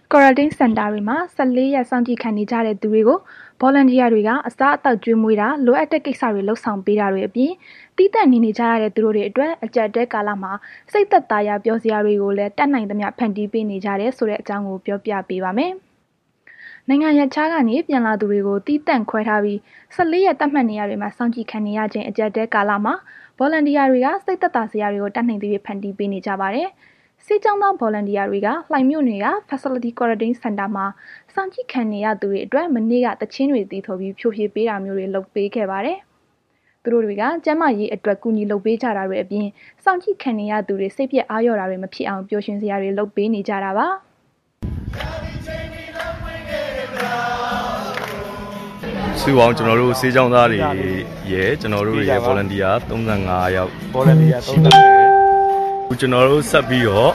Quarantine Center တွေမှာ14ရက်စောင့်ကြည့်ခံနေကြတဲ့သူတွေကို volunteer တွေကအစားအသောက်ကျွေးမွေးတာလိုအပ်တဲ့ကိစ္စတွေလှုပ်ဆောင်ပေးတာတွေအပြင်တီးသန့်နေနေကြရတဲ့သူတို့တွေအတွက်အကြက်တဲကာလမှာစိတ်သက်သာရာပျော်စရာတွေကိုလည်းတတ်နိုင်သမျှဖန်တီးပေးနေကြတယ်ဆိုတဲ့အကြောင်းကိုပြောပြပေးပါမယ်။နိုင်ငံရခြားကနေပြန်လာသူတွေကိုတီးသန့်ခွဲထားပြီး14ရက်သတ်မှတ်နေရတွေမှာစောင့်ကြည့်ခံနေရခြင်းအကြက်တဲကာလမှာ volunteer တွေကစိတ်သက်သာစရာတွေကိုတတ်နိုင်သရွေ့ဖန်တီးပေးနေကြပါတယ်။စီကျောင်းသား volunteer တွေကလှိုင်မြို့နယ်က Facility Quarantine Center မှာစောင့်ကြည့်ခံနေရသူတွေအတွက်မနေ့ကတချင်းတွေတီးထိုးပြီးဖြိုဖြေပေးတာမျိုးတွေလုပ်ပေးခဲ့ပါတယ်။သူတို့တွေကကျန်းမာရေးအတွက်ကူညီလုပ်ပေးကြတာတွေအပြင်စောင့်ကြည့်ခံနေရသူတွေစိတ်ပြည့်အားလျော့တာတွေမဖြစ်အောင်ပျော်ရွှင်စရာတွေလုပ်ပေးနေကြတာပါ။စုအောင်ကျွန်တော်တို့စေးချောင်းသားတွေရဲ့ကျွန်တော်တို့ရဲ့ volunteer 35ယောက် volunteer 35 ကျွန်တော်တို့ဆက်ပြီးတော့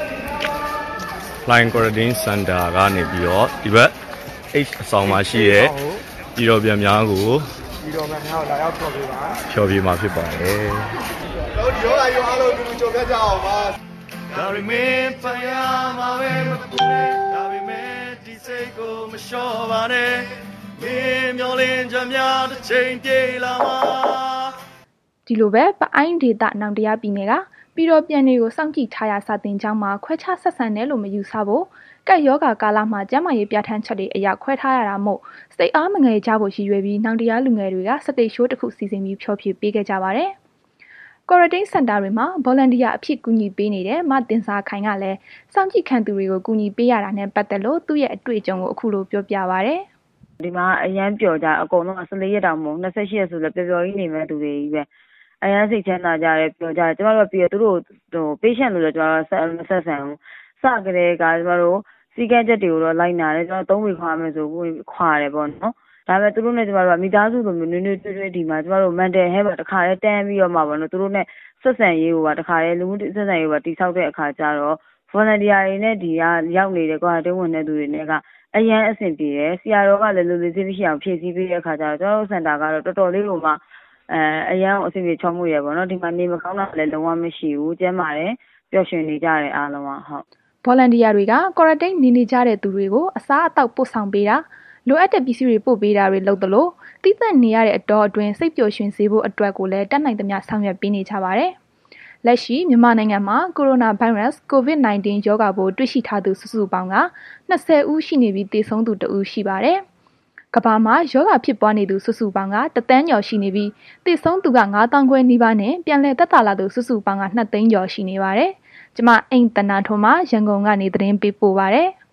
Line Quarantine Center ကနေပြီးတော့ဒီဘက် H အဆောင်မှာရှိတဲ့ပြည်တော်ပြန်များကိုလာရောက်ဖြော်ပြပါဖြော်ပြမှာဖြစ်ပါတယ်တို့ဒီရောလာရောအားလုံးဒီကြော်ပြကြအောင်ပါဒါပေမဲ့ဖယားမှာပဲမပူနဲ့ဒါပေမဲ့ဒီစိတ်ကိုမလျှော့ပါနဲ့မင်းမျောလင်းကြများတစ်ချိန်ပြေးလာမှာဒီလိုပဲပအိုင်းဒေတာနောင်တရားပြည်နယ်ကပြည်တော်ပြန်တွေကိုစောင့်ကြည့်ထားရစာတင်ကြောင်းမှာခွဲခြားဆက်ဆံတယ်လို့မယူဆဖို့ကက်ယောဂါကာလမှာကျန်းမာရေးပြဋ္ဌာန်းချက်တွေအရခွဲထားရတာမို့စိတ်အားမငယ်ကြဖို့ရည်ရွယ်ပြီးနောင်တရားလူငယ်တွေကစတေရှိုးတစ်ခုစီစဉ်ပြီးဖျော်ဖြေပေးခဲ့ကြပါတယ်။ Quarantine Center တွေမှာ volunteer အဖြစ်ကူညီပေးနေတဲ့မတင်စာခိုင်ကလည်းစောင့်ကြည့်ခံသူတွေကိုကူညီပေးရတာနဲ့ပတ်သက်လို့သူ့ရဲ့အတွေ့အကြုံကိုအခုလိုပြောပြပါဗျ။ဒီမှာအရန်ပျော်ကြအကုန်လုံး14ရက်တောင်မဟုတ်28ရက်ဆိုလည်းပျော်ပျော်ကြီးနေမဲ့သူတွေကြီးပဲ။အရန်စိတ်ချမ်းသာကြတယ်ပျော်ကြတယ်ကျမတို့ပြီးတော့သူတို့patient လို့လည်းကျမတို့ဆက်ဆံဘူးစကြတဲ့ကကျမတို့စီကန်းချက်တွေကိုတော့လိုက်နာတယ်ကျမတို့3ဝီခွာမယ်ဆိုခွာတယ်ပေါ့နော်ဒါပေမဲ့သူတို့နဲ့ကျမတို့ကမိသားစုလိုမျိုးနွေးနွေးတွေ့တွေ့ဒီမှာကျမတို့ mental health မှာတစ်ခါတည်းတန်းပြီးတော့မှပေါ့နော်သူတို့နဲ့ဆက်ဆံရေးကိုပါတစ်ခါတည်းလူမှုဆက်ဆံရေးကိုပါတိဆောက်တဲ့အခါကျတော့ volunteer တွေနဲ့ဒီကရောက်နေတဲ့ကွာတင်းဝင်တဲ့သူတွေနဲ့ကအရန်အဆင်ပြေတယ်ဆရာတော်ကလည်းလူလူချင်းမရှိအောင်ဖြည့်ဆည်းပေးတဲ့အခါကျတော့ကျမတို့စင်တာကတော့တော်တော်လေးကိုမှအရန်အဆင်ပြေချောမှုရပေါ့နော်ဒီမှာနေမကောင်းတာလည်းလုံးဝမရှိဘူးကျန်းမာတယ်ပျော်ရွှင်နေကြတယ်အားလုံးကဟုတ် volunteer တွေက quarantine နေနေကြတဲ့သူတွေကိုအစားအသောက်ပို့ဆောင်ပေးတာလိုအပ်တဲ့ပစ္စည်းတွေပို့ပေးတာတွေလုပ်သလိုတိကျနေရတဲ့အတော်အတွင်းစိတ်ပျော်ရွှင်စေဖို့အတွက်ကိုလည်းတတ်နိုင်သမျှဆောင်ရွက်ပေးနေကြပါတယ်။လက်ရှိမြန်မာနိုင်ငံမှာကိုရိုနာဗိုင်းရပ်စ် COVID-19 ရောဂါပိုးတွေ့ရှိထားသူစုစုပေါင်းက20ဦးရှိနေပြီးသေဆုံးသူ1ဦးရှိပါတယ်။ကမ္ဘာမှာရောဂါဖြစ်ပွားနေသူစုစုပေါင်းက1သန်းကျော်ရှိနေပြီးသေဆုံးသူက9,000 ခွဲနီးပါးနဲ့ပြန်လည်သက်သာလာသူစုစုပေါင်းက2သိန်းကျော်ရှိနေပါတယ်။ကျမအိမ်တနာထွန်းမှရန်ကုန်ကနေသတင်းပေးပို့ပါရစေ။